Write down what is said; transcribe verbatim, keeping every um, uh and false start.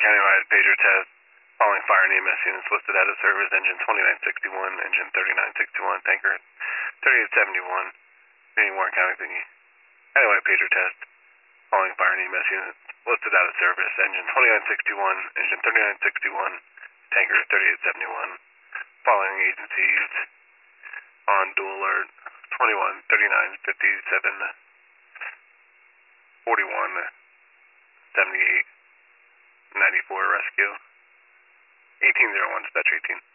countywide pager test. Following fire and E M S units listed out of service, engine twenty-nine sixty-one, engine thirty-nine sixty-one, tanker thirty-eight seventy-one. Any Warren County thingy. Countywide pager test. Following fire and E M S units listed out of service, engine twenty-nine sixty-one, engine thirty-nine sixty-one, tanker thirty-eight seventy-one. Following agencies on dual alert twenty-one thirty-nine fifty-seven forty-one seventy-eight ninety-four rescue. eighteen oh one dispatch eighteen.